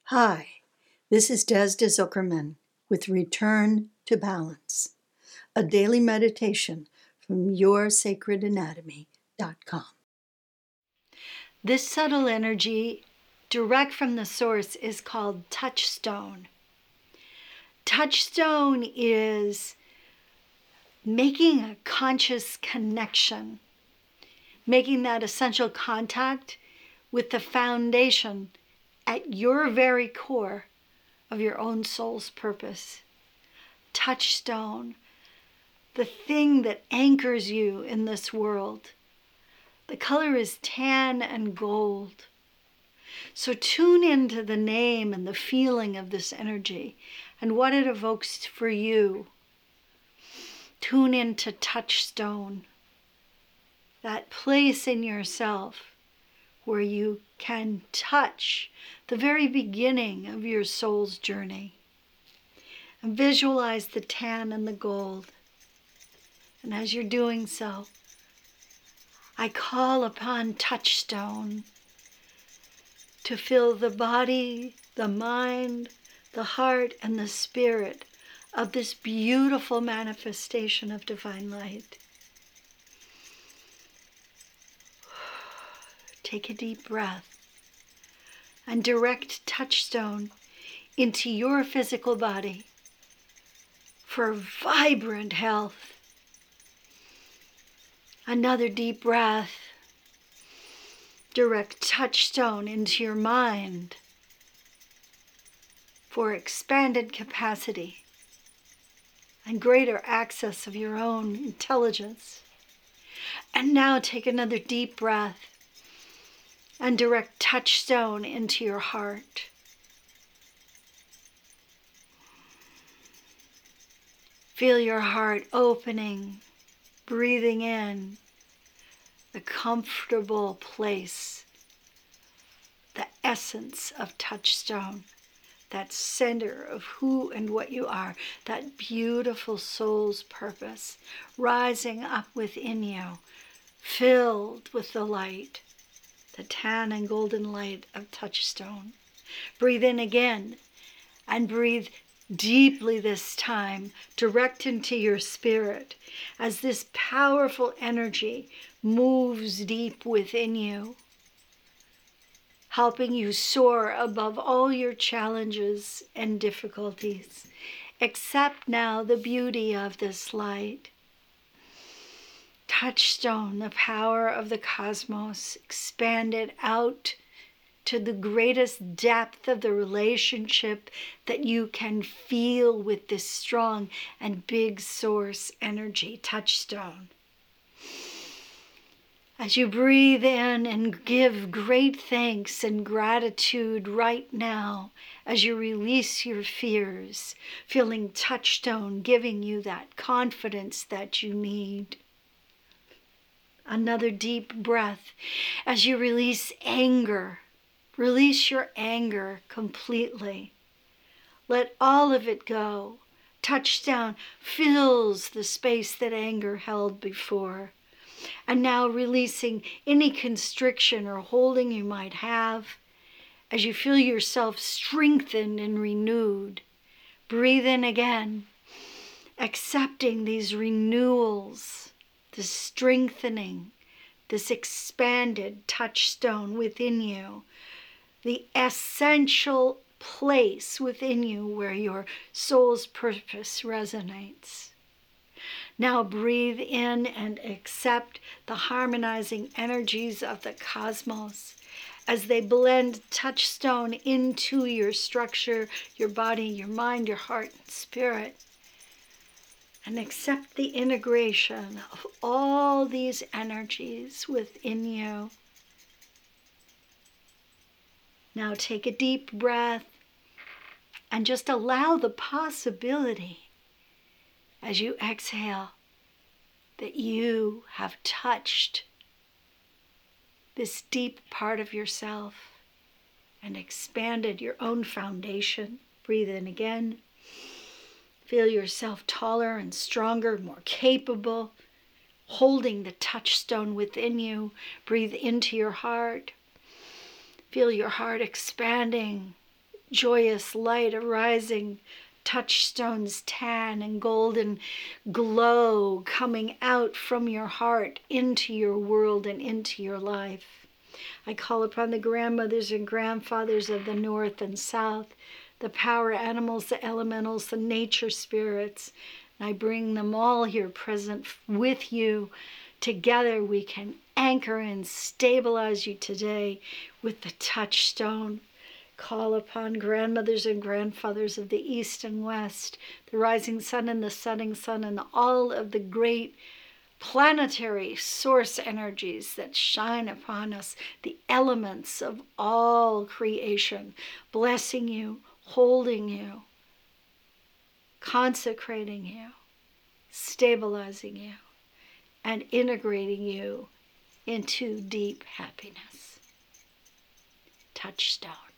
Hi, this is Des de Zuckerman with Return to Balance, a daily meditation from yoursacredanatomy.com. This subtle energy, direct from the source, is called touchstone. Touchstone is making a conscious connection, making that essential contact with the foundation at your very core of your own soul's purpose. Touchstone, the thing that anchors you in this world. The color is tan and gold. So tune into the name and the feeling of this energy and what it evokes for you. Tune into touchstone, that place in yourself where you can touch the very beginning of your soul's journey. And visualize the tan and the gold. And as you're doing so, I call upon touchstone to fill the body, the mind, the heart, and the spirit of this beautiful manifestation of divine light. Take a deep breath and direct touchstone into your physical body for vibrant health. Another deep breath. Direct touchstone into your mind for expanded capacity and greater access of your own intelligence. And now take another deep breath and direct touchstone into your heart. Feel your heart opening, breathing in the comfortable place, the essence of touchstone, that center of who and what you are, that beautiful soul's purpose rising up within you, filled with the light, the tan and golden light of touchstone. Breathe in again and breathe deeply this time, direct into your spirit as this powerful energy moves deep within you, helping you soar above all your challenges and difficulties. Accept now the beauty of this light. Touchstone, the power of the cosmos, expanded out to the greatest depth of the relationship that you can feel with this strong and big source energy, touchstone. As you breathe in and give great thanks and gratitude right now, as you release your fears, feeling touchstone giving you that confidence that you need. Another deep breath as you release anger. Release your anger completely. Let all of it go. Touchdown fills the space that anger held before. And now releasing any constriction or holding you might have as you feel yourself strengthened and renewed. Breathe in again, accepting these renewals, this strengthening, this expanded touchstone within you, the essential place within you where your soul's purpose resonates. Now breathe in and accept the harmonizing energies of the cosmos as they blend touchstone into your structure, your body, your mind, your heart, and spirit. And accept the integration of all these energies within you. Now take a deep breath and just allow the possibility as you exhale that you have touched this deep part of yourself and expanded your own foundation. Breathe in again. Feel yourself taller and stronger, more capable, holding the touchstone within you. Breathe into your heart. Feel your heart expanding, joyous light arising, touchstones tan and golden glow coming out from your heart into your world and into your life. I call upon the grandmothers and grandfathers of the north and south, the power animals, the elementals, the nature spirits, and I bring them all here present with you. Together we can anchor and stabilize you today with the touchstone. Call upon grandmothers and grandfathers of the east and west, the rising sun and the setting sun, and all of the great planetary source energies that shine upon us, the elements of all creation, blessing you, holding you, consecrating you, stabilizing you, and integrating you into deep happiness. Touchstone.